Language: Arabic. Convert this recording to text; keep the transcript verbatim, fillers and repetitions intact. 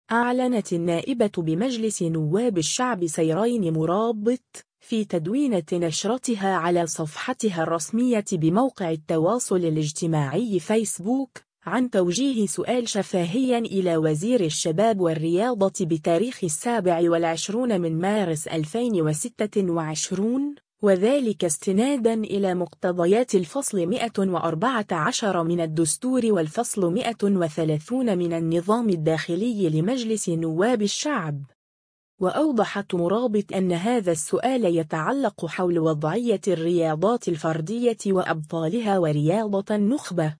أعلنت النائبة بمجلس نواب الشعب سيرين مرابط في تدوينة نشرتها على صفحتها الرسمية بموقع التواصل الاجتماعي فيسبوك عن توجيه سؤال شفهي إلى وزير الشباب والرياضة بتاريخ السابع والعشرون من مارس ألفين وستة وعشرين، وذلك استناداً إلى مقتضيات الفصل مئة وأربعة عشر من الدستور والفصل مئة وثلاثين من النظام الداخلي لمجلس نواب الشعب. وأوضحت مرابط أن هذا السؤال يتعلق حول وضعية الرياضات الفردية وأبطالها ورياضة النخبة.